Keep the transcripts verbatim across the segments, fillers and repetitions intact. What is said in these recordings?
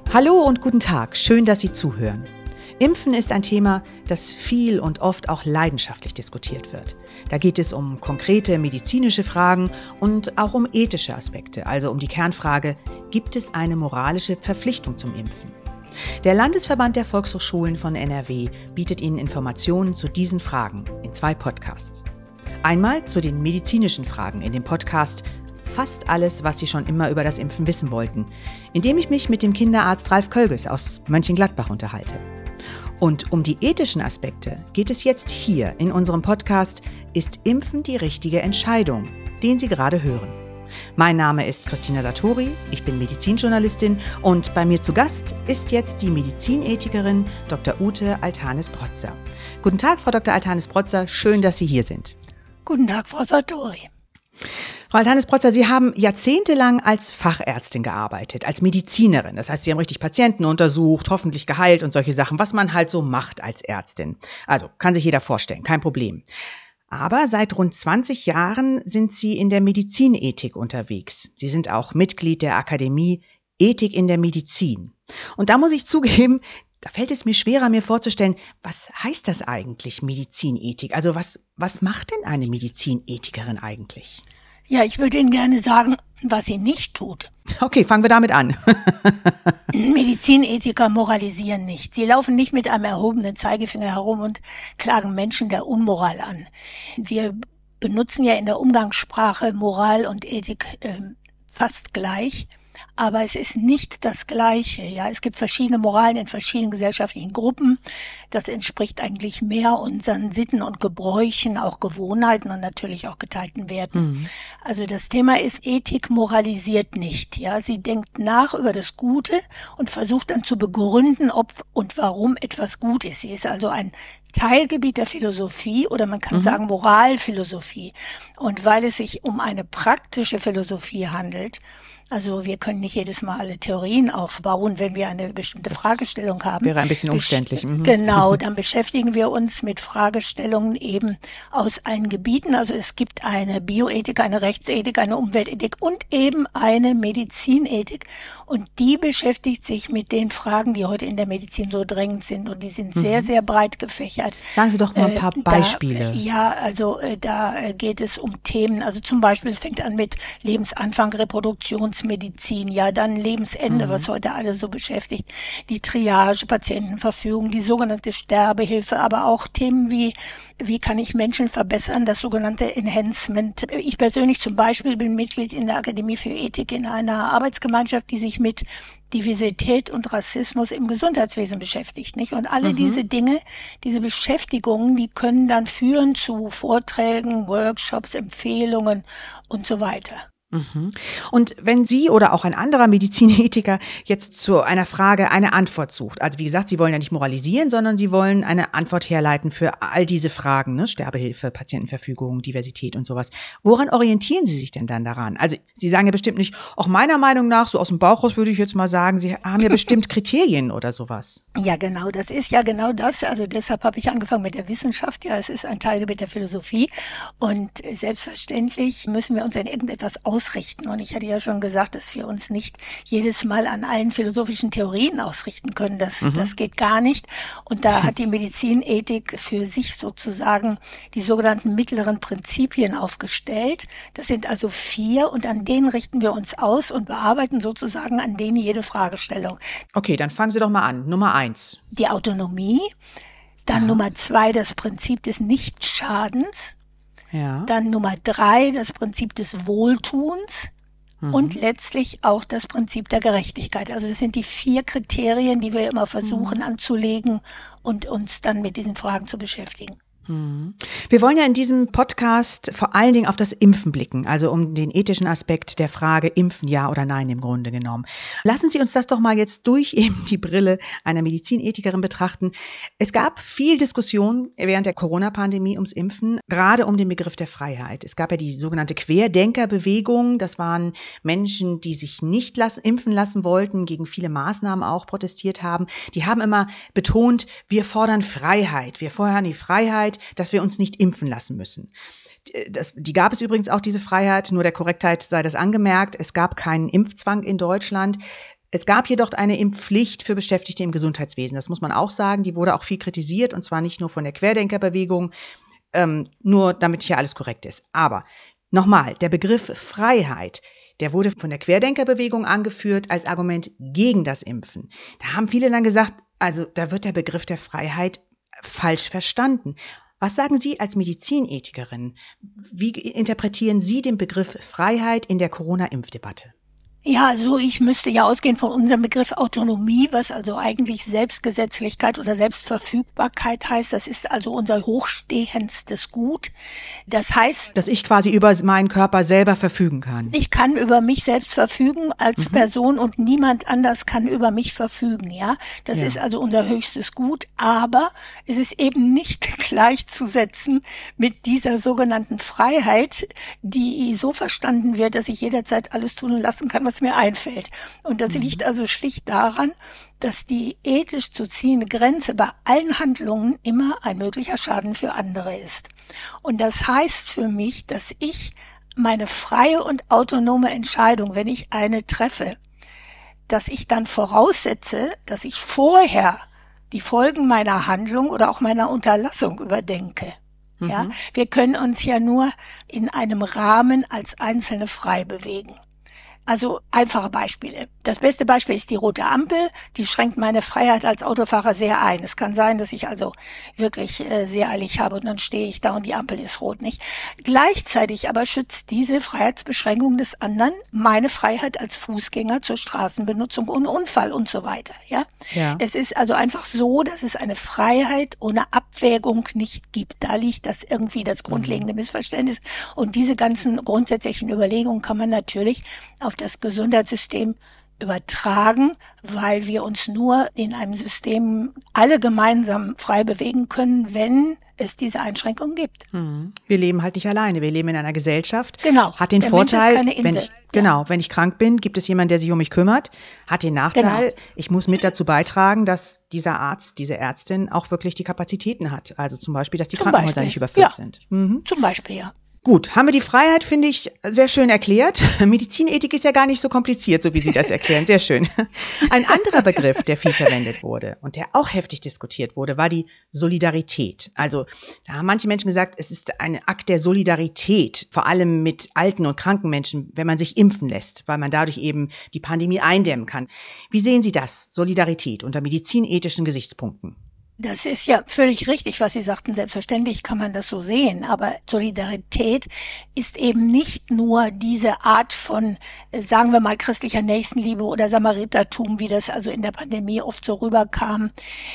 Hallo und guten Tag, schön, dass Sie zuhören. Impfen ist ein Thema, das viel und oft auch leidenschaftlich diskutiert wird. Da geht es um konkrete medizinische Fragen und auch um ethische Aspekte, also um die Kernfrage, gibt es eine moralische Verpflichtung zum Impfen? Der Landesverband der Volkshochschulen von N R W bietet Ihnen Informationen zu diesen Fragen in zwei Podcasts. Einmal zu den medizinischen Fragen in dem Podcast Fast alles, was Sie schon immer über das Impfen wissen wollten, indem ich mich mit dem Kinderarzt Ralf Kölges aus Mönchengladbach unterhalte. Und um die ethischen Aspekte geht es jetzt hier in unserem Podcast Ist Impfen die richtige Entscheidung?, den Sie gerade hören. Mein Name ist Christina Satori, ich bin Medizinjournalistin und bei mir zu Gast ist jetzt die Medizinethikerin Doktor Ute Altanis-Protzer. Guten Tag, Frau Doktor Altanis-Protzer, schön, dass Sie hier sind. Guten Tag, Frau Satori. Frau Altanis-Protzer, Sie haben jahrzehntelang als Fachärztin gearbeitet, als Medizinerin. Das heißt, Sie haben richtig Patienten untersucht, hoffentlich geheilt und solche Sachen, was man halt so macht als Ärztin. Also kann sich jeder vorstellen, kein Problem. Aber seit rund zwanzig Jahren sind Sie in der Medizinethik unterwegs. Sie sind auch Mitglied der Akademie Ethik in der Medizin. Und da muss ich zugeben, da fällt es mir schwerer, mir vorzustellen, was heißt das eigentlich, Medizinethik? Also was, was macht denn eine Medizinethikerin eigentlich? Ja, ich würde Ihnen gerne sagen, was sie nicht tut. Okay, fangen wir damit an. Medizinethiker moralisieren nicht. Sie laufen nicht mit einem erhobenen Zeigefinger herum und klagen Menschen der Unmoral an. Wir benutzen ja in der Umgangssprache Moral und Ethik äh, fast gleich. Aber es ist nicht das Gleiche. Ja, es gibt verschiedene Moralen in verschiedenen gesellschaftlichen Gruppen. Das entspricht eigentlich mehr unseren Sitten und Gebräuchen, auch Gewohnheiten und natürlich auch geteilten Werten. Mhm. Also das Thema ist, Ethik moralisiert nicht. Ja, sie denkt nach über das Gute und versucht dann zu begründen, ob und warum etwas gut ist. Sie ist also ein Teilgebiet der Philosophie oder man kann mhm. sagen Moralphilosophie. Und weil es sich um eine praktische Philosophie handelt, also wir können nicht jedes Mal alle Theorien aufbauen, wenn wir eine bestimmte Fragestellung haben. Wäre ein bisschen umständlich. Mhm. Genau, dann beschäftigen wir uns mit Fragestellungen eben aus allen Gebieten. Also es gibt eine Bioethik, eine Rechtsethik, eine Umweltethik und eben eine Medizinethik. Und die beschäftigt sich mit den Fragen, die heute in der Medizin so drängend sind. Und die sind mhm. sehr, sehr breit gefächert. Sagen Sie doch mal ein paar äh, Beispiele. Da, ja, also äh, da geht es um Themen, also zum Beispiel, es fängt an mit Lebensanfang, Reproduktion, Medizin, ja, dann Lebensende, mhm. was heute alle so beschäftigt, die Triage, Patientenverfügung, die sogenannte Sterbehilfe, aber auch Themen wie, wie kann ich Menschen verbessern, das sogenannte Enhancement. Ich persönlich zum Beispiel bin Mitglied in der Akademie für Ethik in einer Arbeitsgemeinschaft, die sich mit Diversität und Rassismus im Gesundheitswesen beschäftigt, nicht? Und alle mhm. diese Dinge, diese Beschäftigungen, die können dann führen zu Vorträgen, Workshops, Empfehlungen und so weiter. Und wenn Sie oder auch ein anderer Medizinethiker jetzt zu einer Frage eine Antwort sucht, also wie gesagt, Sie wollen ja nicht moralisieren, sondern Sie wollen eine Antwort herleiten für all diese Fragen, ne? Sterbehilfe, Patientenverfügung, Diversität und sowas. Woran orientieren Sie sich denn dann daran? Also Sie sagen ja bestimmt nicht, auch meiner Meinung nach, so aus dem Bauch raus würde ich jetzt mal sagen, Sie haben ja bestimmt Kriterien oder sowas. Ja, genau, das ist ja genau das. Also deshalb habe ich angefangen mit der Wissenschaft. Ja, es ist ein Teilgebiet der Philosophie und selbstverständlich müssen wir uns in irgendetwas aus ausrichten. Und ich hatte ja schon gesagt, dass wir uns nicht jedes Mal an allen philosophischen Theorien ausrichten können. Das, mhm. das geht gar nicht. Und da hat die Medizinethik für sich sozusagen die sogenannten mittleren Prinzipien aufgestellt. Das sind also vier und an denen richten wir uns aus und bearbeiten sozusagen an denen jede Fragestellung. Okay, dann fangen Sie doch mal an. Nummer eins. Die Autonomie. Dann Aha. Nummer zwei, das Prinzip des Nichtschadens. Ja. Dann Nummer drei, das Prinzip des Wohltuns mhm. und letztlich auch das Prinzip der Gerechtigkeit. Also das sind die vier Kriterien, die wir immer versuchen mhm. anzulegen und uns dann mit diesen Fragen zu beschäftigen. Wir wollen ja in diesem Podcast vor allen Dingen auf das Impfen blicken, also um den ethischen Aspekt der Frage Impfen ja oder nein im Grunde genommen. Lassen Sie uns das doch mal jetzt durch eben die Brille einer Medizinethikerin betrachten. Es gab viel Diskussion während der Corona-Pandemie ums Impfen, gerade um den Begriff der Freiheit. Es gab ja die sogenannte Querdenkerbewegung. Das waren Menschen, die sich nicht lassen, impfen lassen wollten, gegen viele Maßnahmen auch protestiert haben. Die haben immer betont, wir fordern Freiheit, wir fordern die Freiheit, dass wir uns nicht impfen lassen müssen. Das, die gab es übrigens auch, diese Freiheit, nur der Korrektheit sei das angemerkt. Es gab keinen Impfzwang in Deutschland. Es gab jedoch eine Impfpflicht für Beschäftigte im Gesundheitswesen. Das muss man auch sagen. Die wurde auch viel kritisiert, und zwar nicht nur von der Querdenkerbewegung, ähm, nur damit hier alles korrekt ist. Aber nochmal, der Begriff Freiheit, der wurde von der Querdenkerbewegung angeführt als Argument gegen das Impfen. Da haben viele dann gesagt, also da wird der Begriff der Freiheit falsch verstanden. Was sagen Sie als Medizinethikerin? Wie interpretieren Sie den Begriff Freiheit in der Corona-Impfdebatte? Ja, also ich müsste ja ausgehen von unserem Begriff Autonomie, was also eigentlich Selbstgesetzlichkeit oder Selbstverfügbarkeit heißt. Das ist also unser hochstehendstes Gut. Das heißt, dass ich quasi über meinen Körper selber verfügen kann. Ich kann über mich selbst verfügen als mhm. Person und niemand anders kann über mich verfügen, ja. Das ja. ist also unser höchstes Gut, aber es ist eben nicht gleichzusetzen mit dieser sogenannten Freiheit, die so verstanden wird, dass ich jederzeit alles tun und lassen kann, was mir einfällt. Und das mhm. liegt also schlicht daran, dass die ethisch zu ziehende Grenze bei allen Handlungen immer ein möglicher Schaden für andere ist. Und das heißt für mich, dass ich meine freie und autonome Entscheidung, wenn ich eine treffe, dass ich dann voraussetze, dass ich vorher die Folgen meiner Handlung oder auch meiner Unterlassung überdenke. Mhm. Ja, wir können uns ja nur in einem Rahmen als Einzelne frei bewegen. Also einfache Beispiele. Das beste Beispiel ist die rote Ampel. Die schränkt meine Freiheit als Autofahrer sehr ein. Es kann sein, dass ich also wirklich äh, sehr eilig habe und dann stehe ich da und die Ampel ist rot, nicht? Gleichzeitig aber schützt diese Freiheitsbeschränkung des anderen meine Freiheit als Fußgänger zur Straßenbenutzung ohne Unfall und so weiter. Ja? Ja. Es ist also einfach so, dass es eine Freiheit ohne Abwägung nicht gibt. Da liegt das irgendwie das grundlegende Missverständnis. Und diese ganzen grundsätzlichen Überlegungen kann man natürlich auf das Gesundheitssystem übertragen, weil wir uns nur in einem System alle gemeinsam frei bewegen können, wenn es diese Einschränkungen gibt. Hm. Wir leben halt nicht alleine. Wir leben in einer Gesellschaft. Genau. Hat den Der Vorteil, Mensch ist keine Insel. wenn ich, genau, wenn ich krank bin, gibt es jemanden, der sich um mich kümmert. Hat den Nachteil, genau. ich muss mit dazu beitragen, dass dieser Arzt, diese Ärztin auch wirklich die Kapazitäten hat. Also zum Beispiel, dass die zum Krankenhäuser Beispiel. nicht überfüllt ja. sind. Mhm. Zum Beispiel, ja. Gut, haben wir die Freiheit, finde ich, sehr schön erklärt. Medizinethik ist ja gar nicht so kompliziert, so wie Sie das erklären. Sehr schön. Ein anderer Begriff, der viel verwendet wurde und der auch heftig diskutiert wurde, war die Solidarität. Also da haben manche Menschen gesagt, es ist ein Akt der Solidarität, vor allem mit alten und kranken Menschen, wenn man sich impfen lässt, weil man dadurch eben die Pandemie eindämmen kann. Wie sehen Sie das, Solidarität unter medizinethischen Gesichtspunkten? Das ist ja völlig richtig, was Sie sagten. Selbstverständlich kann man das so sehen. Aber Solidarität ist eben nicht nur diese Art von, sagen wir mal, christlicher Nächstenliebe oder Samaritertum, wie das also in der Pandemie oft so rüberkam.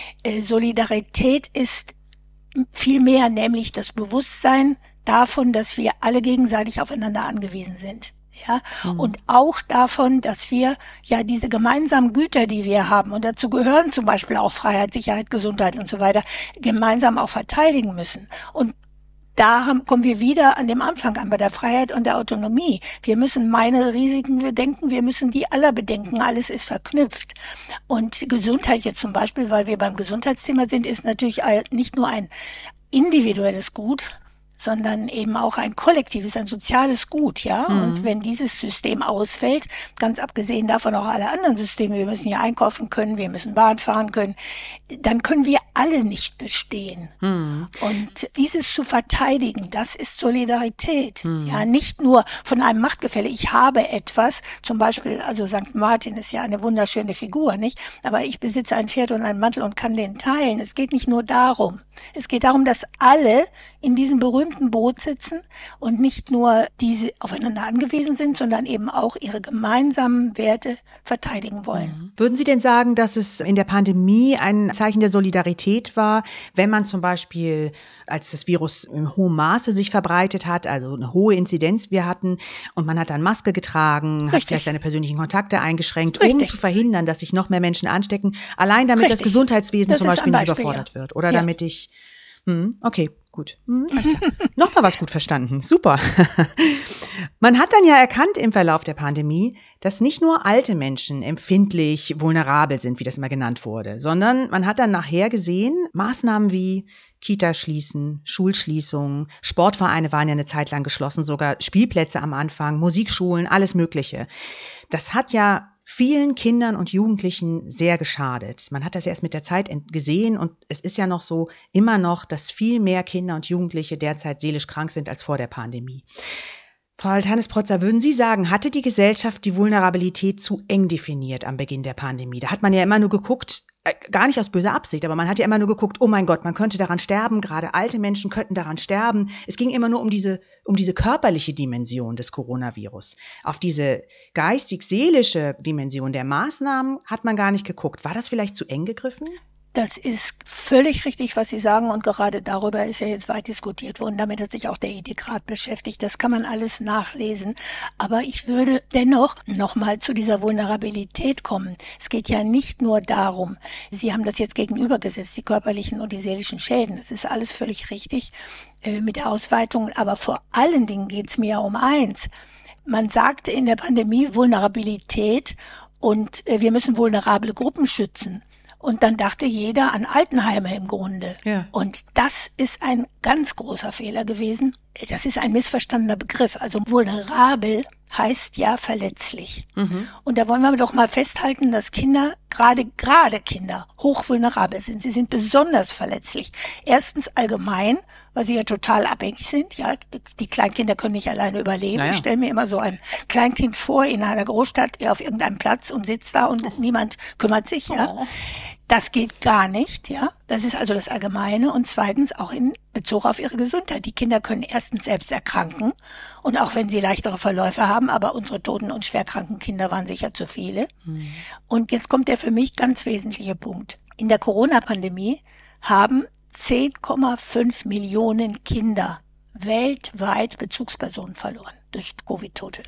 Solidarität ist viel mehr, nämlich das Bewusstsein davon, dass wir alle gegenseitig aufeinander angewiesen sind. Ja, mhm. und auch davon, dass wir ja diese gemeinsamen Güter, die wir haben, und dazu gehören zum Beispiel auch Freiheit, Sicherheit, Gesundheit und so weiter, gemeinsam auch verteidigen müssen. Und da haben, kommen wir wieder an dem Anfang an, bei der Freiheit und der Autonomie. Wir müssen meine Risiken bedenken, wir müssen die aller bedenken, alles ist verknüpft. Und Gesundheit jetzt zum Beispiel, weil wir beim Gesundheitsthema sind, ist natürlich nicht nur ein individuelles Gut, sondern eben auch ein kollektives, ein soziales Gut, ja. Mhm. Und wenn dieses System ausfällt, ganz abgesehen davon auch alle anderen Systeme, wir müssen ja einkaufen können, wir müssen Bahn fahren können, dann können wir alle nicht bestehen. Mhm. Und dieses zu verteidigen, das ist Solidarität. Mhm. Ja, nicht nur von einem Machtgefälle, ich habe etwas, zum Beispiel, also Sankt Martin ist ja eine wunderschöne Figur, nicht? Aber ich besitze ein Pferd und einen Mantel und kann den teilen. Es geht nicht nur darum. Es geht darum, dass alle in diesem berühmten Boot sitzen und nicht nur diese aufeinander angewiesen sind, sondern eben auch ihre gemeinsamen Werte verteidigen wollen. Würden Sie denn sagen, dass es in der Pandemie ein Zeichen der Solidarität war, wenn man zum Beispiel, als das Virus in hohem Maße sich verbreitet hat, also eine hohe Inzidenz wir hatten und man hat dann Maske getragen, Richtig. hat vielleicht seine persönlichen Kontakte eingeschränkt, Richtig. um zu verhindern, dass sich noch mehr Menschen anstecken, allein damit Richtig. das Gesundheitswesen das zum Beispiel, Beispiel nicht überfordert ja. wird oder ja. damit ich Hm, okay, gut. Hm, Nochmal was gut verstanden. Super. Man hat dann ja erkannt im Verlauf der Pandemie, dass nicht nur alte Menschen empfindlich vulnerabel sind, wie das immer genannt wurde, sondern man hat dann nachher gesehen, Maßnahmen wie Kita schließen, Schulschließungen, Sportvereine waren ja eine Zeit lang geschlossen, sogar Spielplätze am Anfang, Musikschulen, alles Mögliche. Das hat ja vielen Kindern und Jugendlichen sehr geschadet. Man hat das ja erst mit der Zeit gesehen und es ist ja noch so immer noch, dass viel mehr Kinder und Jugendliche derzeit seelisch krank sind als vor der Pandemie. Frau Altanis-Protzer, würden Sie sagen, hatte die Gesellschaft die Vulnerabilität zu eng definiert am Beginn der Pandemie? Da hat man ja immer nur geguckt, äh, gar nicht aus böser Absicht, aber man hat ja immer nur geguckt, oh mein Gott, man könnte daran sterben, gerade alte Menschen könnten daran sterben. Es ging immer nur um diese, um diese körperliche Dimension des Coronavirus. Auf diese geistig-seelische Dimension der Maßnahmen hat man gar nicht geguckt. War das vielleicht zu eng gegriffen? Das ist völlig richtig, was Sie sagen, und gerade darüber ist ja jetzt weit diskutiert worden. Damit hat sich auch der Ethikrat beschäftigt. Das kann man alles nachlesen. Aber ich würde dennoch nochmal zu dieser Vulnerabilität kommen. Es geht ja nicht nur darum, Sie haben das jetzt gegenübergesetzt, die körperlichen und die seelischen Schäden. Das ist alles völlig richtig äh, mit der Ausweitung. Aber vor allen Dingen geht es mir ja um eins. Man sagte in der Pandemie Vulnerabilität und äh, wir müssen vulnerable Gruppen schützen. Und dann dachte jeder an Altenheime im Grunde. Ja. Und das ist ein ganz großer Fehler gewesen. Das ist ein missverstandener Begriff. Also vulnerabel heißt ja verletzlich. Mhm. Und da wollen wir doch mal festhalten, dass Kinder, gerade gerade Kinder, hochvulnerabel sind. Sie sind besonders verletzlich. Erstens allgemein, weil sie ja total abhängig sind. Ja, die Kleinkinder können nicht alleine überleben. Naja. Ich stelle mir immer so ein Kleinkind vor in einer Großstadt auf irgendeinem Platz und sitzt da und oh. niemand kümmert sich. Ja. Oh. Das geht gar nicht, ja. Das ist also das Allgemeine. Und zweitens auch in Bezug auf ihre Gesundheit. Die Kinder können erstens selbst erkranken. Und auch wenn sie leichtere Verläufe haben, aber unsere toten und schwerkranken Kinder waren sicher zu viele. Mhm. Und jetzt kommt der für mich ganz wesentliche Punkt. In der Corona-Pandemie haben zehn Komma fünf Millionen Kinder weltweit Bezugspersonen verloren durch Covid-Tote.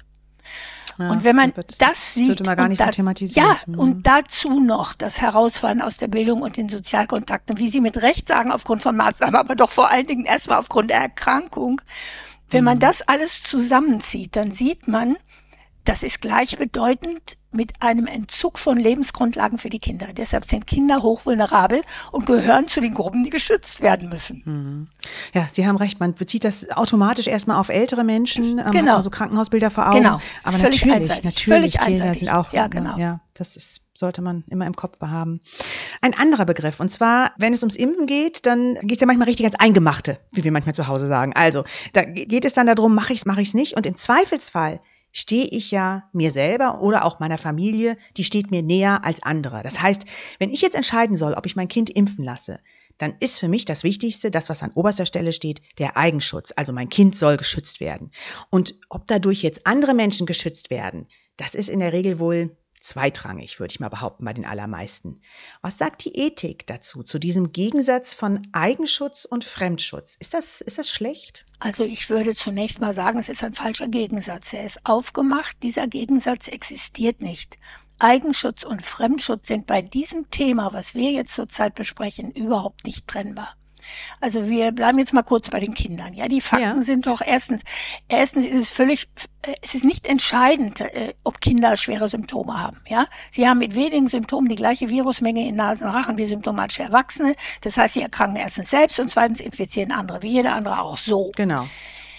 Ja, und wenn man das, das sieht, würde man gar nicht da, so thematisieren. Ja, mhm. und dazu noch das Herausfallen aus der Bildung und den Sozialkontakten, wie Sie mit Recht sagen, aufgrund von Maßnahmen, aber doch vor allen Dingen erstmal aufgrund der Erkrankung. Wenn mhm. man das alles zusammenzieht, dann sieht man, das ist gleichbedeutend mit einem Entzug von Lebensgrundlagen für die Kinder. Deshalb sind Kinder hochvulnerabel und gehören zu den Gruppen, die geschützt werden müssen. Ja, Sie haben recht. Man bezieht das automatisch erstmal auf ältere Menschen, ähm, genau. also Krankenhausbilder vor Augen. Genau. Aber völlig natürlich, einseitig. natürlich, völlig Kinder einseitig. sind auch, ja, genau. Ja, das ist, sollte man immer im Kopf behaben. Ein anderer Begriff, und zwar, wenn es ums Impfen geht, dann geht es ja manchmal richtig ans Eingemachte, wie wir manchmal zu Hause sagen. Also, da geht es dann darum, mache ich es, mache ich es nicht, und im Zweifelsfall stehe ich ja mir selber oder auch meiner Familie, die steht mir näher als andere. Das heißt, wenn ich jetzt entscheiden soll, ob ich mein Kind impfen lasse, dann ist für mich das Wichtigste, das, was an oberster Stelle steht, der Eigenschutz. Also mein Kind soll geschützt werden. Und ob dadurch jetzt andere Menschen geschützt werden, das ist in der Regel wohl zweitrangig, würde ich mal behaupten, bei den allermeisten. Was sagt die Ethik dazu, zu diesem Gegensatz von Eigenschutz und Fremdschutz? Ist das, ist das schlecht? Also ich würde zunächst mal sagen, es ist ein falscher Gegensatz. Er ist aufgemacht, dieser Gegensatz existiert nicht. Eigenschutz und Fremdschutz sind bei diesem Thema, was wir jetzt zurzeit besprechen, überhaupt nicht trennbar. Also wir bleiben jetzt mal kurz bei den Kindern. Ja, die Fakten ja. sind doch erstens, erstens ist es völlig, es ist nicht entscheidend, ob Kinder schwere Symptome haben. Ja, sie haben mit wenigen Symptomen die gleiche Virusmenge in Nasen, Rachen wie Symptome als Erwachsene. Das heißt, sie erkranken erstens selbst und zweitens infizieren andere, wie jeder andere auch so. Genau.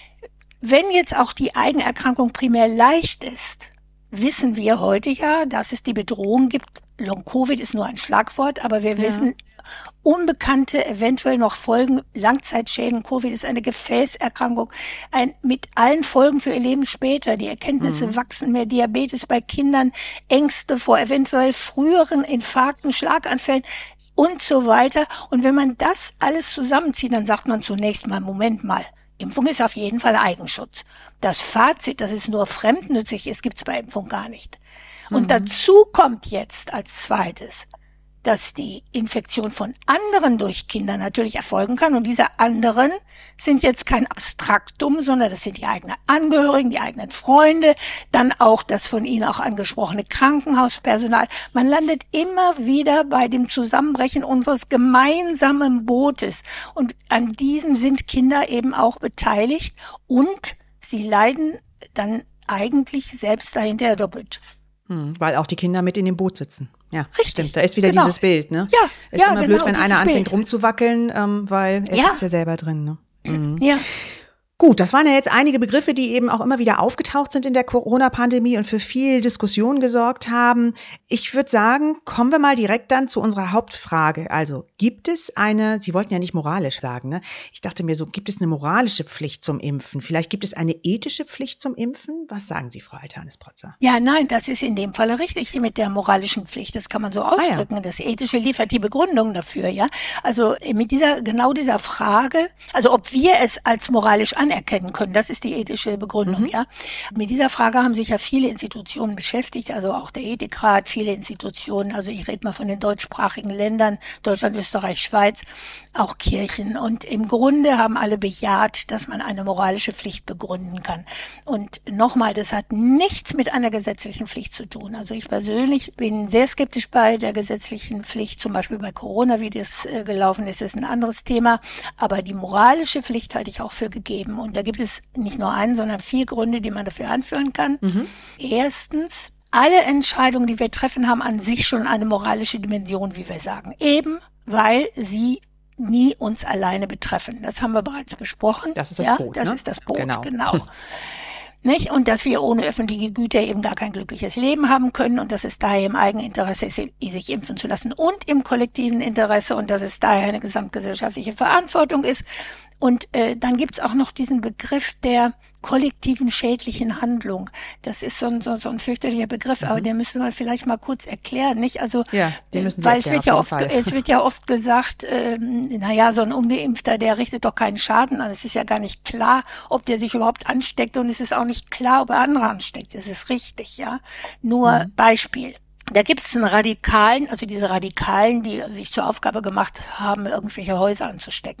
Wenn jetzt auch die Eigenerkrankung primär leicht ist, wissen wir heute ja, dass es die Bedrohung gibt. Long-Covid ist nur ein Schlagwort, aber wir ja. wissen, unbekannte, eventuell noch Folgen, Langzeitschäden. Covid ist eine Gefäßerkrankung, ein, mit allen Folgen für ihr Leben später. Die Erkenntnisse mhm. wachsen mehr, Diabetes bei Kindern, Ängste vor eventuell früheren Infarkten, Schlaganfällen und so weiter. Und wenn man das alles zusammenzieht, dann sagt man zunächst mal, Moment mal, Impfung ist auf jeden Fall Eigenschutz. Das Fazit, dass es nur fremdnützig ist, gibt es bei Impfung gar nicht. Und mhm. dazu kommt jetzt als zweites, dass die Infektion von anderen durch Kinder natürlich erfolgen kann. Und diese anderen sind jetzt kein Abstraktum, sondern das sind die eigenen Angehörigen, die eigenen Freunde, dann auch das von Ihnen auch angesprochene Krankenhauspersonal. Man landet immer wieder bei dem Zusammenbrechen unseres gemeinsamen Bootes. Und an diesem sind Kinder eben auch beteiligt. Und sie leiden dann eigentlich selbst dahinter doppelt. Hm, weil auch die Kinder mit in dem Boot sitzen. Ja, richtig. Stimmt. Da ist wieder genau. dieses Bild, ne? Ja, ist ja, immer genau, blöd, wenn einer anfängt Bild. rumzuwackeln, ähm, weil er ja. sitzt ja selber drin, ne? Mhm. Ja. Gut, das waren ja jetzt einige Begriffe, die eben auch immer wieder aufgetaucht sind in der Corona-Pandemie und für viel Diskussion gesorgt haben. Ich würde sagen, kommen wir mal direkt dann zu unserer Hauptfrage. Also gibt es eine, Sie wollten ja nicht moralisch sagen, ne? Ich dachte mir so, gibt es eine moralische Pflicht zum Impfen? Vielleicht gibt es eine ethische Pflicht zum Impfen? Was sagen Sie, Frau Altanis-Protzer? Ja, nein, das ist in dem Falle richtig mit der moralischen Pflicht. Das kann man so ausdrücken. Ah, ja. Das Ethische liefert die Begründung dafür, ja. Also mit dieser, genau dieser Frage, also ob wir es als moralisch anerkennen können. Das ist die ethische Begründung, mhm. ja. Mit dieser Frage haben sich ja viele Institutionen beschäftigt, also auch der Ethikrat, viele Institutionen, also ich rede mal von den deutschsprachigen Ländern, Deutschland, Österreich, Schweiz, auch Kirchen. Und im Grunde haben alle bejaht, dass man eine moralische Pflicht begründen kann. Und nochmal, das hat nichts mit einer gesetzlichen Pflicht zu tun. Also ich persönlich bin sehr skeptisch bei der gesetzlichen Pflicht, zum Beispiel bei Corona, wie das äh, gelaufen ist, ist ein anderes Thema. Aber die moralische Pflicht halte ich auch für gegeben. Und da gibt es nicht nur einen, sondern vier Gründe, die man dafür anführen kann. Mhm. Erstens, alle Entscheidungen, die wir treffen, haben an sich schon eine moralische Dimension, wie wir sagen. Eben, weil sie nie uns alleine betreffen. Das haben wir bereits besprochen. Das ist das ja, Boot, Das ne? ist das Boot, genau. genau. Nicht? Und dass wir ohne öffentliche Güter eben gar kein glückliches Leben haben können und dass es daher im Eigeninteresse ist, sich impfen zu lassen und im kollektiven Interesse und dass es daher eine gesamtgesellschaftliche Verantwortung ist. Und äh, dann gibt's auch noch diesen Begriff der kollektiven schädlichen Handlung. Das ist so ein, so, so ein fürchterlicher Begriff, mhm. aber den müsste man vielleicht mal kurz erklären, nicht? Also, ja, den müssen Sie weil erklären, es wird ja oft, Fall. es wird ja oft gesagt, ähm, naja, so ein Ungeimpfter, der richtet doch keinen Schaden an. Es ist ja gar nicht klar, ob der sich überhaupt ansteckt und es ist auch nicht klar, ob er andere ansteckt. Das ist richtig, ja. Nur mhm. Beispiel. Da gibt es einen Radikalen, also diese Radikalen, die sich zur Aufgabe gemacht haben, irgendwelche Häuser anzustecken.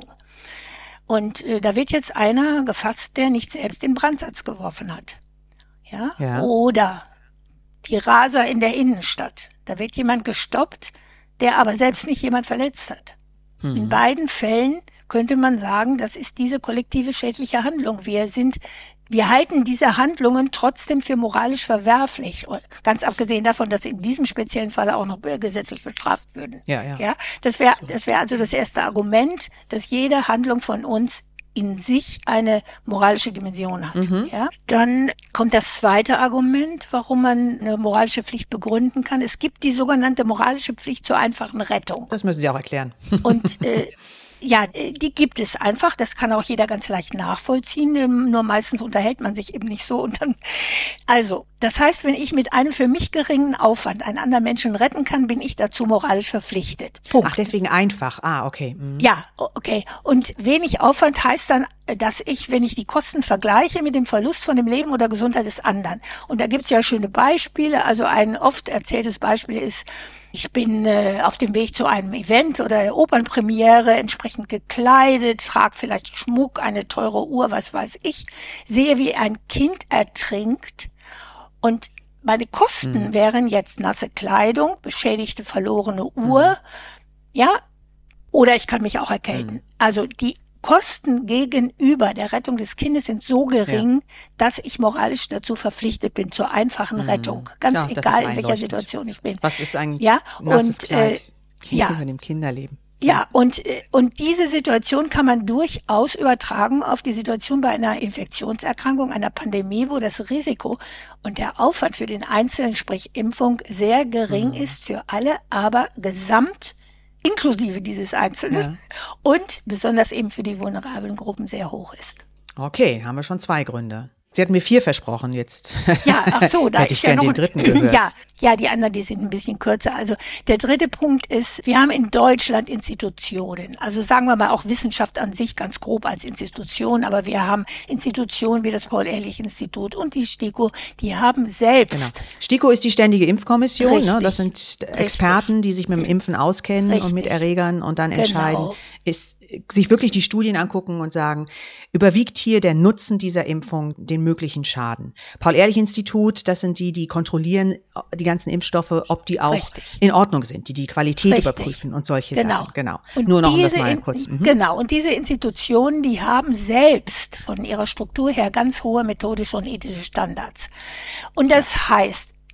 Und äh, da wird jetzt einer gefasst, der nicht selbst den Brandsatz geworfen hat. Ja? ja. Oder die Raser in der Innenstadt. Da wird jemand gestoppt, der aber selbst nicht jemand verletzt hat. Hm. In beiden Fällen könnte man sagen, das ist diese kollektive schädliche Handlung. Wir sind Wir halten diese Handlungen trotzdem für moralisch verwerflich, ganz abgesehen davon, dass sie in diesem speziellen Fall auch noch gesetzlich bestraft würden. Ja, ja. Ja, das wäre, das wäre also das erste Argument, dass jede Handlung von uns in sich eine moralische Dimension hat. Mhm. Ja, dann kommt das zweite Argument, warum man eine moralische Pflicht begründen kann. Es gibt die sogenannte moralische Pflicht zur einfachen Rettung. Das müssen Sie auch erklären. Und äh, Ja, die gibt es einfach. Das kann auch jeder ganz leicht nachvollziehen. Nur meistens unterhält man sich eben nicht so. Und dann, also, das heißt, wenn ich mit einem für mich geringen Aufwand einen anderen Menschen retten kann, bin ich dazu moralisch verpflichtet. Punkt. Ach, deswegen einfach. Ah, okay. Mhm. Ja, okay. Und wenig Aufwand heißt dann, dass ich, wenn ich die Kosten vergleiche mit dem Verlust von dem Leben oder Gesundheit des anderen. Und da gibt's ja schöne Beispiele. Also ein oft erzähltes Beispiel ist, ich bin äh, auf dem Weg zu einem Event oder Opernpremiere, entsprechend gekleidet, trage vielleicht Schmuck, eine teure Uhr, was weiß ich, sehe, wie ein Kind ertrinkt und meine Kosten mhm. wären jetzt nasse Kleidung, beschädigte, verlorene Uhr, mhm. ja, oder ich kann mich auch erkälten. Mhm. Also die Kosten gegenüber der Rettung des Kindes sind so gering, ja. dass ich moralisch dazu verpflichtet bin zur einfachen mhm. Rettung. Ganz ja, egal, in welcher Situation ich bin. Was ist ein ja? nasses und, Kleid äh, ja. gegenüber dem Kinderleben? Ja, und, und diese Situation kann man durchaus übertragen auf die Situation bei einer Infektionserkrankung, einer Pandemie, wo das Risiko und der Aufwand für den Einzelnen, sprich Impfung, sehr gering mhm. ist für alle, aber gesamt inklusive dieses Einzelnen ja. und besonders eben für die vulnerablen Gruppen sehr hoch ist. Okay, haben wir schon zwei Gründe. Sie hatten mir vier versprochen jetzt. Ja, ach so, da hätte ist ich ja gern noch den dritten gehört. Ja, ja, die anderen, die sind ein bisschen kürzer. Also der dritte Punkt ist, wir haben in Deutschland Institutionen. Also sagen wir mal auch Wissenschaft an sich ganz grob als Institution, aber wir haben Institutionen wie das Paul-Ehrlich-Institut und die STIKO, die haben selbst. Genau. STIKO ist die Ständige Impfkommission. Richtig, ne? Das sind Experten, richtig. die sich mit dem Impfen auskennen richtig. und mit Erregern und dann entscheiden, genau. ist, sich wirklich die Studien angucken und sagen, überwiegt hier der Nutzen dieser Impfung den möglichen Schaden. Paul-Ehrlich-Institut, das sind die, die kontrollieren die ganzen Impfstoffe, ob die auch Richtig. in Ordnung sind, die die Qualität Richtig. überprüfen und solche genau. Sachen. Genau. Und Nur noch um das diese, mal kurz. Mhm. Genau. Und diese Institutionen, die haben selbst von ihrer Struktur her ganz hohe methodische und ethische Standards. Und das heißt,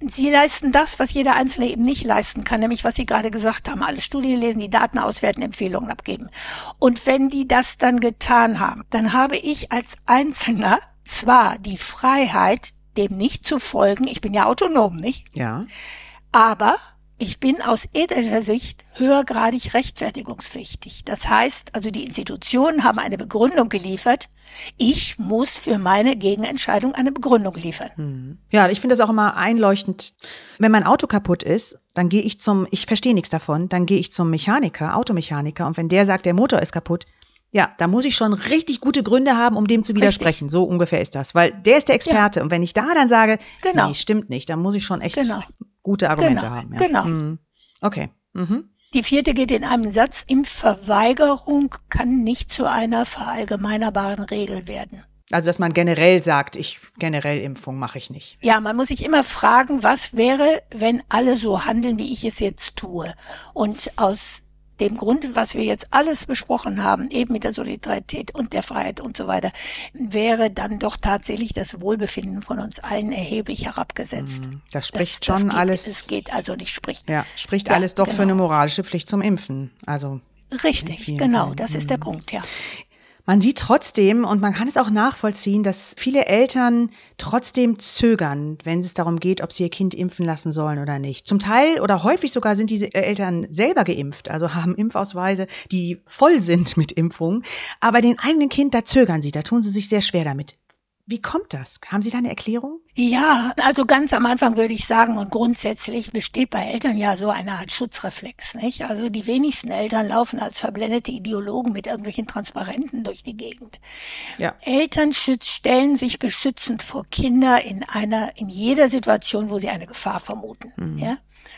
Sie leisten das, was jeder Einzelne eben nicht leisten kann, nämlich was Sie gerade gesagt haben, alle Studien lesen, die Daten auswerten, Empfehlungen abgeben. Und wenn die das dann getan haben, dann habe ich als Einzelner zwar die Freiheit, dem nicht zu folgen, ich bin ja autonom, nicht? Ja. Aber ich bin aus ethischer Sicht höhergradig rechtfertigungspflichtig. Das heißt, also die Institutionen haben eine Begründung geliefert. Ich muss für meine Gegenentscheidung eine Begründung liefern. Hm. Ja, ich finde das auch immer einleuchtend. Wenn mein Auto kaputt ist, dann gehe ich zum, ich verstehe nichts davon, dann gehe ich zum Mechaniker, Automechaniker. Und wenn der sagt, der Motor ist kaputt, ja, da muss ich schon richtig gute Gründe haben, um dem zu widersprechen. Richtig. So ungefähr ist das. Weil der ist der Experte. Ja. Und wenn ich da dann sage, genau. nee, stimmt nicht, dann muss ich schon echt genau. gute Argumente genau. haben. Ja. Genau. Hm. Okay. Mhm. Die vierte geht in einem Satz, Impfverweigerung kann nicht zu einer verallgemeinerbaren Regel werden. Also, dass man generell sagt, ich generell Impfung mache ich nicht. Ja, man muss sich immer fragen, was wäre, wenn alle so handeln, wie ich es jetzt tue. Und aus dem Grund, was wir jetzt alles besprochen haben, eben mit der Solidarität und der Freiheit und so weiter, wäre dann doch tatsächlich das Wohlbefinden von uns allen erheblich herabgesetzt. Das spricht das, schon das geht, alles. Es geht also nicht, spricht. Ja, spricht ja, alles doch genau. für eine moralische Pflicht zum Impfen. Also. Richtig, genau, Fällen. Das ist der Punkt, ja. Man sieht trotzdem, und man kann es auch nachvollziehen, dass viele Eltern trotzdem zögern, wenn es darum geht, ob sie ihr Kind impfen lassen sollen oder nicht. Zum Teil oder häufig sogar sind diese Eltern selber geimpft, also haben Impfausweise, die voll sind mit Impfungen. Aber den eigenen Kind, da zögern sie, da tun sie sich sehr schwer damit. Wie kommt das? Haben Sie da eine Erklärung? Ja, also ganz am Anfang würde ich sagen, und grundsätzlich besteht bei Eltern ja so eine Art Schutzreflex, nicht? Also die wenigsten Eltern laufen als verblendete Ideologen mit irgendwelchen Transparenten durch die Gegend. Ja. Eltern schütz, stellen sich beschützend vor Kinder in einer, in jeder Situation, wo sie eine Gefahr vermuten, mhm. ja?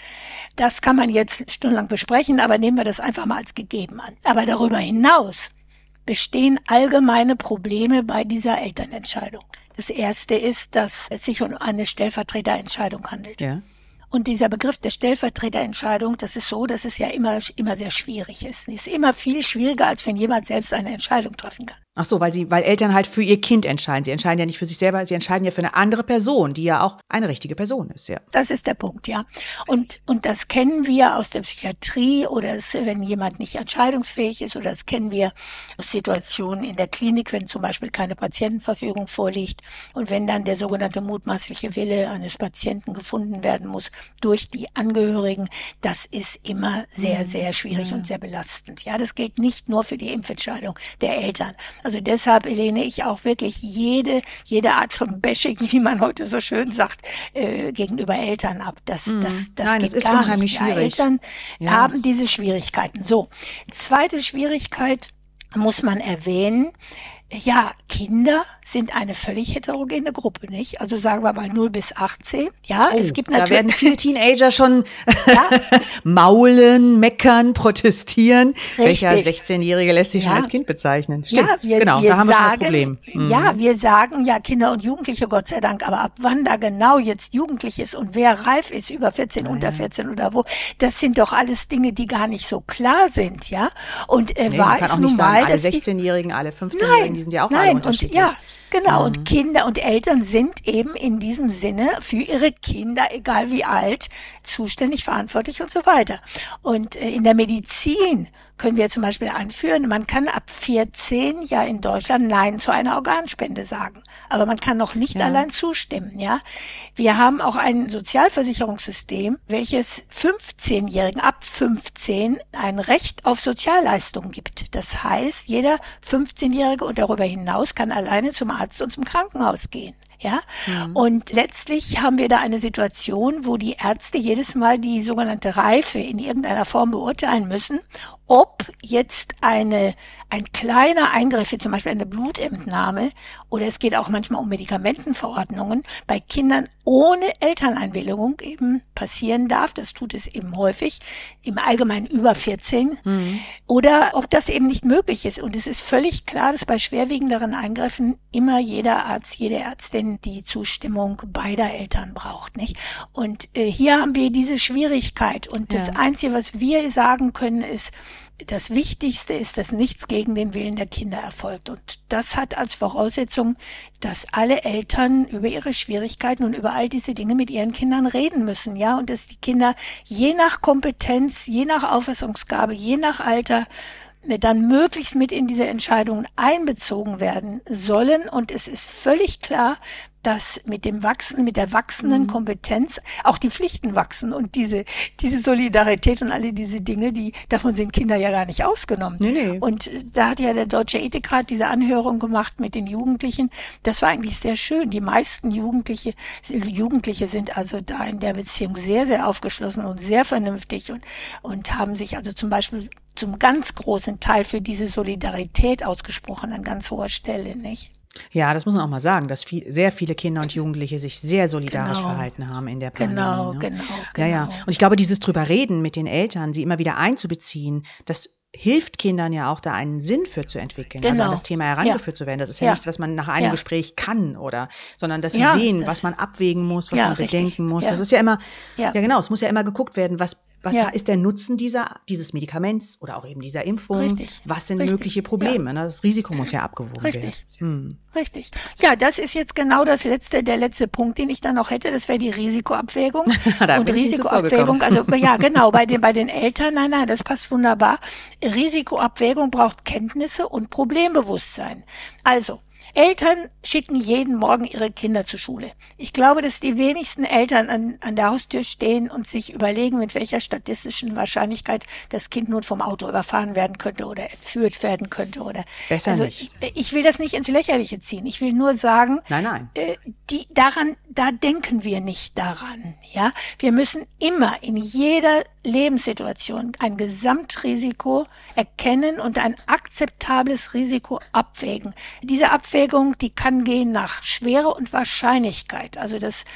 Das kann man jetzt stundenlang besprechen, aber nehmen wir das einfach mal als gegeben an. Aber darüber hinaus bestehen allgemeine Probleme bei dieser Elternentscheidung. Das erste ist, dass es sich um eine Stellvertreterentscheidung handelt. Ja. Und dieser Begriff der Stellvertreterentscheidung, das ist so, dass es ja immer, immer sehr schwierig ist. Es ist immer viel schwieriger, als wenn jemand selbst eine Entscheidung treffen kann. Ach so, weil sie, weil Eltern halt für ihr Kind entscheiden. Sie entscheiden ja nicht für sich selber, sie entscheiden ja für eine andere Person, die ja auch eine richtige Person ist, ja. Das ist der Punkt, ja. Und, und das kennen wir aus der Psychiatrie oder es, wenn jemand nicht entscheidungsfähig ist, oder das kennen wir aus Situationen in der Klinik, wenn zum Beispiel keine Patientenverfügung vorliegt und wenn dann der sogenannte mutmaßliche Wille eines Patienten gefunden werden muss durch die Angehörigen. Das ist immer sehr, sehr schwierig ja. und sehr belastend. Ja, das gilt nicht nur für die Impfentscheidung der Eltern. Also deshalb lehne ich auch wirklich jede jede Art von Bashing, wie man heute so schön sagt, äh, gegenüber Eltern ab. Das, mm. das, das Nein, geht das ist gar unheimlich nicht. schwierig. Ja, Eltern ja. haben diese Schwierigkeiten. So, zweite Schwierigkeit muss man erwähnen. Ja, Kinder sind eine völlig heterogene Gruppe, nicht? Also sagen wir mal null bis achtzehn. Ja, oh, es gibt natürlich. Da werden viele Teenager schon ja. maulen, meckern, protestieren. Richtig. Welcher sechzehnjährige lässt sich ja. schon als Kind bezeichnen? Stimmt. Ja, wir, genau, wir da haben sagen, wir schon das Problem. Mhm. Ja, wir sagen ja Kinder und Jugendliche, Gott sei Dank, aber ab wann da genau jetzt jugendlich ist und wer reif ist, über vierzehn, ja. unter vierzehn oder wo, das sind doch alles Dinge, die gar nicht so klar sind, ja? Und äh, nee, war man kann es auch nun nicht mal, sagen, alle dass sechzehnjährigen, alle fünfzehnjährigen, die sind ja auch nein, alle unterschiedlich. Und, ja, genau. Mhm. Und Kinder und Eltern sind eben in diesem Sinne für ihre Kinder, egal wie alt, zuständig, verantwortlich und so weiter. Und äh, in der Medizin können wir zum Beispiel anführen, man kann ab vierzehn ja in Deutschland Nein zu einer Organspende sagen. Aber man kann noch nicht ja. allein zustimmen, ja. Wir haben auch ein Sozialversicherungssystem, welches fünfzehnjährigen, ab fünfzehn, ein Recht auf Sozialleistungen gibt. Das heißt, jeder fünfzehnjährige und darüber hinaus kann alleine zum Arzt und zum Krankenhaus gehen. Ja, mhm. Und letztlich haben wir da eine Situation, wo die Ärzte jedes Mal die sogenannte Reife in irgendeiner Form beurteilen müssen, ob jetzt eine, ein kleiner Eingriff, wie zum Beispiel eine Blutentnahme, oder es geht auch manchmal um Medikamentenverordnungen, bei Kindern ohne Elterneinwilligung eben passieren darf. Das tut es eben häufig, im Allgemeinen über vierzehn. Mhm. Oder ob das eben nicht möglich ist. Und es ist völlig klar, dass bei schwerwiegenderen Eingriffen immer jeder Arzt, jede Ärztin die Zustimmung beider Eltern braucht, nicht? Und äh, hier haben wir diese Schwierigkeit. Und das ja. Einzige, was wir sagen können, ist, das Wichtigste ist, dass nichts gegen den Willen der Kinder erfolgt. Und das hat als Voraussetzung, dass alle Eltern über ihre Schwierigkeiten und über all diese Dinge mit ihren Kindern reden müssen, ja, und dass die Kinder je nach Kompetenz, je nach Auffassungsgabe, je nach Alter dann möglichst mit in diese Entscheidungen einbezogen werden sollen. Und es ist völlig klar, dass mit dem Wachsen, mit der wachsenden Kompetenz auch die Pflichten wachsen und diese diese Solidarität und alle diese Dinge, die davon sind Kinder ja gar nicht ausgenommen. Nee, nee. Und da hat ja der Deutsche Ethikrat diese Anhörung gemacht mit den Jugendlichen. Das war eigentlich sehr schön. Die meisten Jugendliche Jugendliche sind also da in der Beziehung sehr, sehr aufgeschlossen und sehr vernünftig und und haben sich also zum Beispiel zum ganz großen Teil für diese Solidarität ausgesprochen an ganz hoher Stelle, nicht? Ja, das muss man auch mal sagen, dass viel, sehr viele Kinder und Jugendliche sich sehr solidarisch Genau. verhalten haben in der Pandemie. Genau, ne? genau, Ja, ja. genau. Und ich glaube, dieses drüber reden mit den Eltern, sie immer wieder einzubeziehen, das hilft Kindern ja auch, da einen Sinn für zu entwickeln, also Genau. an das Thema herangeführt zu werden. Das ist ja, Ja. nichts, was man nach einem Ja. Gespräch kann oder, sondern dass sie Ja, sehen, das- was man abwägen muss, was Ja, man richtig. bedenken muss. Ja. Das ist ja immer, ja. Ja. genau, es muss ja immer geguckt werden, was was Ja. ist der Nutzen dieser dieses Medikaments oder auch eben dieser Impfung? Richtig. Was sind Richtig. mögliche Probleme? Ne? Das Risiko muss ja abgewogen Richtig. werden. Hm. Richtig. Ja, das ist jetzt genau das letzte, der letzte Punkt, den ich dann noch hätte. Das wäre die Risikoabwägung. Da und bin ich Ihnen Risikoabwägung, also ja, genau, bei den bei den Eltern, nein, nein, das passt wunderbar. Risikoabwägung braucht Kenntnisse und Problembewusstsein. Also Eltern schicken jeden Morgen ihre Kinder zur Schule. Ich glaube, dass die wenigsten Eltern an, an der Haustür stehen und sich überlegen, mit welcher statistischen Wahrscheinlichkeit das Kind nun vom Auto überfahren werden könnte oder entführt werden könnte oder. Besser also nicht. Ich, ich will das nicht ins Lächerliche ziehen. Ich will nur sagen, Nein, nein. äh, die daran, da denken wir nicht daran. Ja, wir müssen immer in jeder Lebenssituation ein Gesamtrisiko erkennen und ein akzeptables Risiko abwägen. Diese Abwägung, die kann gehen nach Schwere und Wahrscheinlichkeit. Also das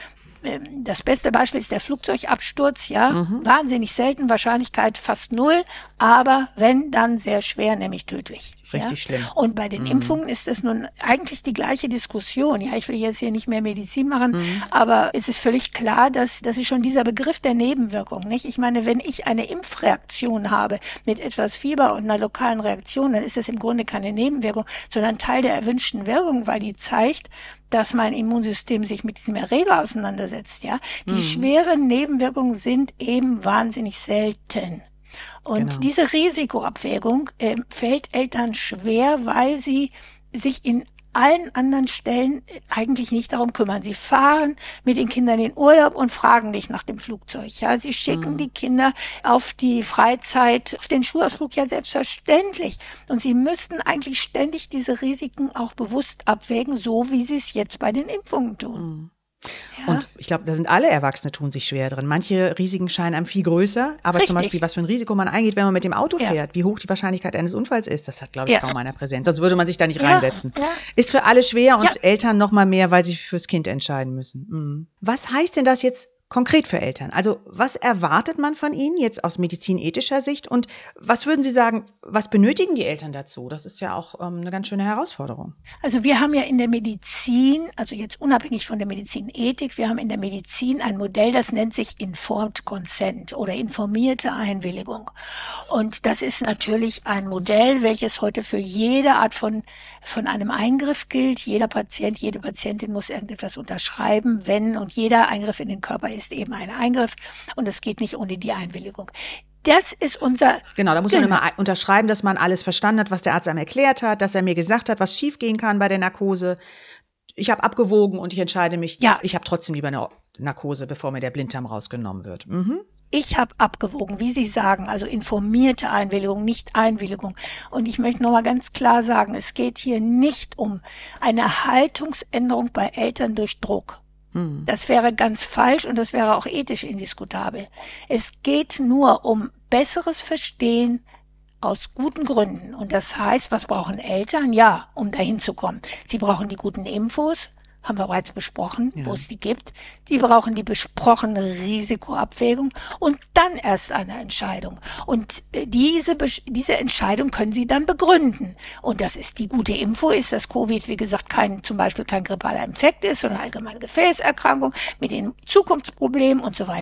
Das beste Beispiel ist der Flugzeugabsturz, ja, mhm. wahnsinnig selten, Wahrscheinlichkeit fast null, aber wenn, dann sehr schwer, nämlich tödlich. Richtig ja? schlimm. Und bei den mhm. Impfungen ist es nun eigentlich die gleiche Diskussion. Ja, ich will jetzt hier nicht mehr Medizin machen, Mhm. aber es ist völlig klar, dass das ist schon dieser Begriff der Nebenwirkung, nicht? Ich meine, wenn ich eine Impfreaktion habe mit etwas Fieber und einer lokalen Reaktion, dann ist das im Grunde keine Nebenwirkung, sondern Teil der erwünschten Wirkung, weil die zeigt, dass mein Immunsystem sich mit diesem Erreger auseinandersetzt, ja. Die mhm. schweren Nebenwirkungen sind eben wahnsinnig selten. Und genau. diese Risikoabwägung äh, fällt Eltern schwer, weil sie sich in allen anderen Stellen eigentlich nicht darum kümmern. Sie fahren mit den Kindern in Urlaub und fragen nicht nach dem Flugzeug. Ja, sie schicken mhm. die Kinder auf die Freizeit, auf den Schulausflug, ja selbstverständlich. Und sie müssten eigentlich ständig diese Risiken auch bewusst abwägen, so wie sie es jetzt bei den Impfungen tun. Mhm. Ja. Und ich glaube, da sind alle Erwachsene tun sich schwer drin. Manche Risiken scheinen einem viel größer, aber Richtig. Zum Beispiel, was für ein Risiko man eingeht, wenn man mit dem Auto Ja. fährt, wie hoch die Wahrscheinlichkeit eines Unfalls ist, das hat, glaube ich, Ja. kaum einer präsent. Sonst würde man sich da nicht Ja. reinsetzen. Ja. Ist für alle schwer und Ja. Eltern noch mal mehr, weil sie fürs Kind entscheiden müssen. Mhm. Was heißt denn das jetzt konkret für Eltern? Also was erwartet man von ihnen jetzt aus medizinethischer Sicht und was würden Sie sagen, was benötigen die Eltern dazu? Das ist ja auch ähm, eine ganz schöne Herausforderung. Also wir haben ja in der Medizin, also jetzt unabhängig von der Medizinethik, wir haben in der Medizin ein Modell, das nennt sich Informed Consent oder informierte Einwilligung. Und das ist natürlich ein Modell, welches heute für jede Art von, von einem Eingriff gilt. Jeder Patient, jede Patientin muss irgendetwas unterschreiben, wenn, und jeder Eingriff in den Körper ist eben ein Eingriff und es geht nicht ohne die Einwilligung. Das ist unser... Genau, da muss man immer unterschreiben, dass man alles verstanden hat, was der Arzt einem erklärt hat, dass er mir gesagt hat, was schiefgehen kann bei der Narkose. Ich habe abgewogen und ich entscheide mich, Ja. ich habe trotzdem lieber eine Narkose, bevor mir der Blinddarm rausgenommen wird. Mhm. Ich habe abgewogen, wie Sie sagen, also informierte Einwilligung, nicht Einwilligung. Und ich möchte nochmal ganz klar sagen, es geht hier nicht um eine Haltungsänderung bei Eltern durch Druck. Mhm. Das wäre ganz falsch und das wäre auch ethisch indiskutabel. Es geht nur um besseres Verstehen aus guten Gründen. Und das heißt, was brauchen Eltern? Ja, um dahin zu kommen. Sie brauchen die guten Infos, haben wir bereits besprochen, Ja. wo es die gibt. Die brauchen die besprochene Risikoabwägung und dann erst eine Entscheidung. Und äh, diese, Besch- diese Entscheidung können Sie dann begründen. Und das ist die gute Info, ist, dass Covid, wie gesagt, kein, zum Beispiel kein grippaler Infekt ist, sondern allgemeine Gefäßerkrankung mit den Zukunftsproblemen und so weiter.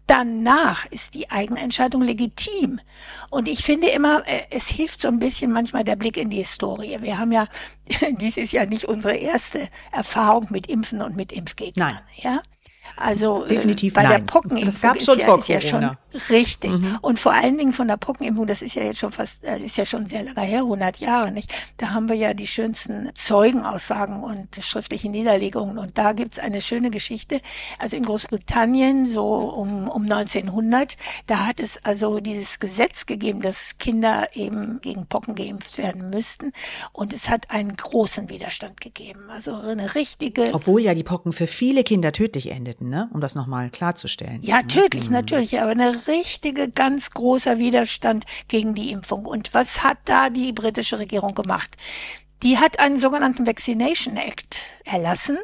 danach ist die Eigenentscheidung legitim. Und ich finde immer, es hilft so ein bisschen manchmal der Blick in die Historie. Wir haben ja, dies ist ja nicht unsere erste Erfahrung mit Impfen und mit Impfgegnern. Nein. Ja? Also definitiv bei nein. der Pockenimpfung das gab's ist, schon ja, vor ist ja schon richtig. Mhm. Und vor allen Dingen von der Pockenimpfung, das ist ja jetzt schon fast, ist ja schon sehr lange her, hundert Jahre, nicht? Da haben wir ja die schönsten Zeugenaussagen und schriftliche Niederlegungen. Und da gibt's eine schöne Geschichte. Also in Großbritannien, so um, um neunzehnhundert, da hat es also dieses Gesetz gegeben, dass Kinder eben gegen Pocken geimpft werden müssten. Und es hat einen großen Widerstand gegeben. Also eine richtige... Obwohl ja die Pocken für viele Kinder tödlich endeten, ne? Um das nochmal klarzustellen. Ja, tödlich, mhm. natürlich, aber eine richtige, ganz großer Widerstand gegen die Impfung. Und was hat da die britische Regierung gemacht? Die hat einen sogenannten Vaccination Act erlassen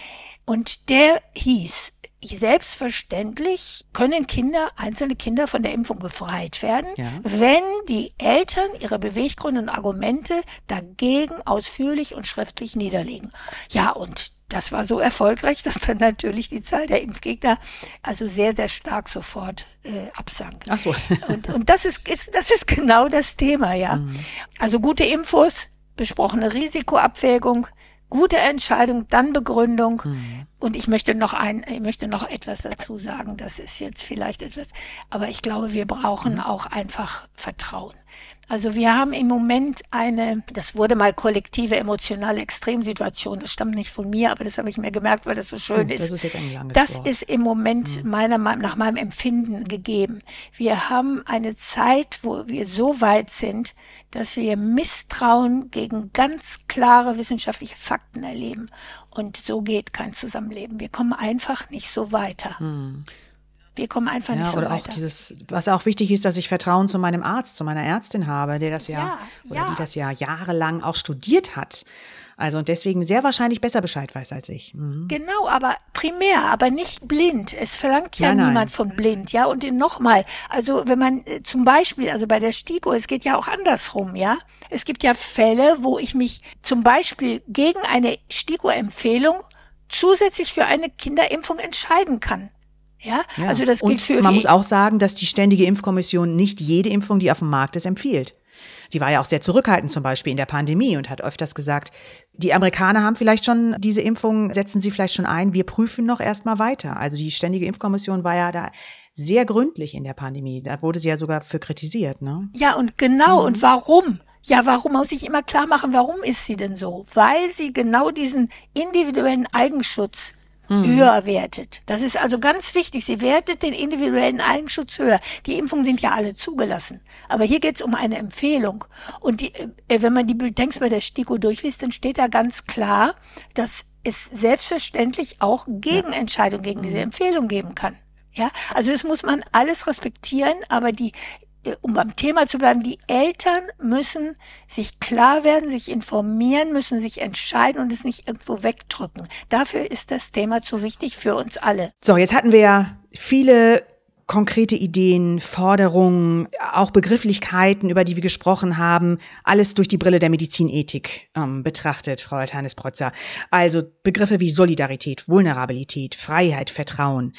und der hieß, selbstverständlich können Kinder, einzelne Kinder von der Impfung befreit werden, ja. wenn die Eltern ihre Beweggründe und Argumente dagegen ausführlich und schriftlich niederlegen. Ja, und das war so erfolgreich, dass dann natürlich die Zahl der Impfgegner also sehr, sehr stark sofort äh, absank. Ach so. und, und das ist, ist, das ist genau das Thema, ja. Mhm. Also gute Infos, besprochene Risikoabwägung, gute Entscheidung, dann Begründung. Mhm. Und ich möchte noch ein, ich möchte noch etwas dazu sagen. Das ist jetzt vielleicht etwas, aber ich glaube, wir brauchen auch einfach Vertrauen. Also wir haben im Moment eine, das wurde mal kollektive emotionale Extremsituation. Das stammt nicht von mir, aber das habe ich mir gemerkt, weil das so schön oh, ist. Das ist jetzt ein langes Das Wort. ist im Moment mhm. meiner, nach meinem Empfinden gegeben. Wir haben eine Zeit, wo wir so weit sind, dass wir Misstrauen gegen ganz klare wissenschaftliche Fakten erleben. Und so geht kein Zusammenleben. Wir kommen einfach nicht so weiter. Mhm. Wir kommen einfach ja, nicht so oder weiter. Auch dieses, was auch wichtig ist, dass ich Vertrauen zu meinem Arzt, zu meiner Ärztin habe, der das ja, ja oder ja. die das ja jahrelang auch studiert hat. Also und deswegen sehr wahrscheinlich besser Bescheid weiß als ich. Mhm. Genau, aber primär, aber nicht blind. Es verlangt ja nein, niemand nein. von blind, ja. Und nochmal, also wenn man äh, zum Beispiel, also bei der STIKO, es geht ja auch andersrum, ja. Es gibt ja Fälle, wo ich mich zum Beispiel gegen eine STIKO-Empfehlung zusätzlich für eine Kinderimpfung entscheiden kann. Ja, ja. Also das gilt und für... Man für muss auch sagen, dass die Ständige Impfkommission nicht jede Impfung, die auf dem Markt ist, empfiehlt. Die war ja auch sehr zurückhaltend zum Beispiel in der Pandemie und hat öfters gesagt, die Amerikaner haben vielleicht schon diese Impfung, setzen sie vielleicht schon ein, wir prüfen noch erstmal weiter. Also die Ständige Impfkommission war ja da sehr gründlich in der Pandemie. Da wurde sie ja sogar für kritisiert, ne? Ja, und genau. Mhm. Und warum? Ja, warum muss ich immer klar machen, warum ist sie denn so? Weil sie genau diesen individuellen Eigenschutz Mhm. höher wertet. Das ist also ganz wichtig. Sie wertet den individuellen Eigenschutz höher. Die Impfungen sind ja alle zugelassen. Aber hier geht es um eine Empfehlung. Und die, äh, wenn man die Bulletins bei der STIKO durchliest, dann steht da ganz klar, dass es selbstverständlich auch Gegenentscheidungen gegen diese Empfehlung geben kann. Ja, also das muss man alles respektieren, aber die um beim Thema zu bleiben, die Eltern müssen sich klar werden, sich informieren, müssen sich entscheiden und es nicht irgendwo wegdrücken. Dafür ist das Thema zu wichtig für uns alle. So, jetzt hatten wir ja viele konkrete Ideen, Forderungen, auch Begrifflichkeiten, über die wir gesprochen haben, alles durch die Brille der Medizinethik ähm, betrachtet, Frau Althanis-Protzer. Also Begriffe wie Solidarität, Vulnerabilität, Freiheit, Vertrauen.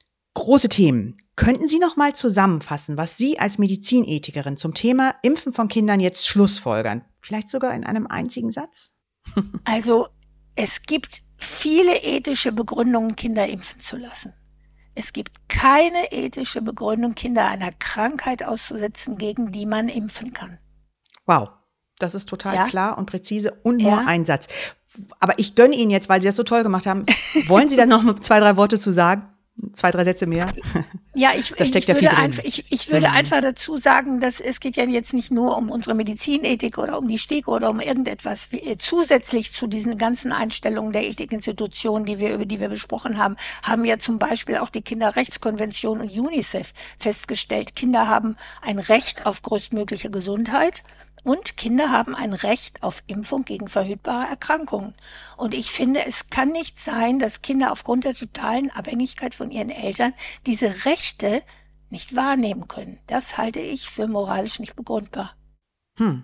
Große Themen. Könnten Sie noch mal zusammenfassen, was Sie als Medizinethikerin zum Thema Impfen von Kindern jetzt schlussfolgern? Vielleicht sogar in einem einzigen Satz? Also, es gibt viele ethische Begründungen, Kinder impfen zu lassen. Es gibt keine ethische Begründung, Kinder einer Krankheit auszusetzen, gegen die man impfen kann. Wow, das ist total ja? klar und präzise und nur ja? ein Satz. Aber ich gönne Ihnen jetzt, weil Sie das so toll gemacht haben, wollen Sie da noch zwei, drei Worte zu sagen? Zwei, drei Sätze mehr? Ja, ich, da steckt ich, ja würde, viel drin. Einfach, ich, ich würde mhm. einfach dazu sagen, dass es geht ja jetzt nicht nur um unsere Medizinethik oder um die STIKO oder um irgendetwas. Zusätzlich zu diesen ganzen Einstellungen der Ethikinstitutionen, die wir, über die wir besprochen haben, haben ja zum Beispiel auch die Kinderrechtskonvention und UNICEF festgestellt, Kinder haben ein Recht auf größtmögliche Gesundheit. Und Kinder haben ein Recht auf Impfung gegen verhütbare Erkrankungen. Und ich finde, es kann nicht sein, dass Kinder aufgrund der totalen Abhängigkeit von ihren Eltern diese Rechte nicht wahrnehmen können. Das halte ich für moralisch nicht begründbar. Hm.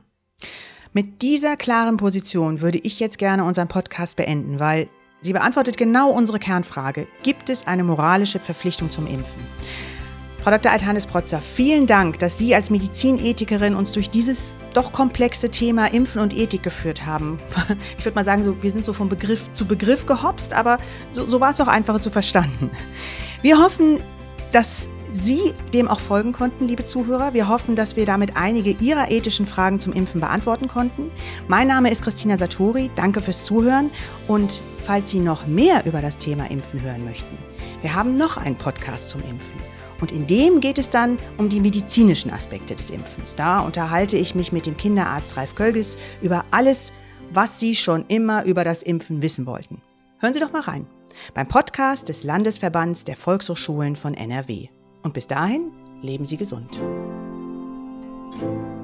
Mit dieser klaren Position würde ich jetzt gerne unseren Podcast beenden, weil sie beantwortet genau unsere Kernfrage. Gibt es eine moralische Verpflichtung zum Impfen? Frau Doktor Altanis-Protzer, vielen Dank, dass Sie als Medizinethikerin uns durch dieses doch komplexe Thema Impfen und Ethik geführt haben. Ich würde mal sagen, so, wir sind so von Begriff zu Begriff gehopst, aber so, so war es auch einfacher zu verstanden. Wir hoffen, dass Sie dem auch folgen konnten, liebe Zuhörer. Wir hoffen, dass wir damit einige Ihrer ethischen Fragen zum Impfen beantworten konnten. Mein Name ist Christina Satori. Danke fürs Zuhören. Und falls Sie noch mehr über das Thema Impfen hören möchten, wir haben noch einen Podcast zum Impfen. Und in dem geht es dann um die medizinischen Aspekte des Impfens. Da unterhalte ich mich mit dem Kinderarzt Ralf Kölges über alles, was Sie schon immer über das Impfen wissen wollten. Hören Sie doch mal rein. Beim Podcast des Landesverbands der Volkshochschulen von N R W. Und bis dahin, leben Sie gesund.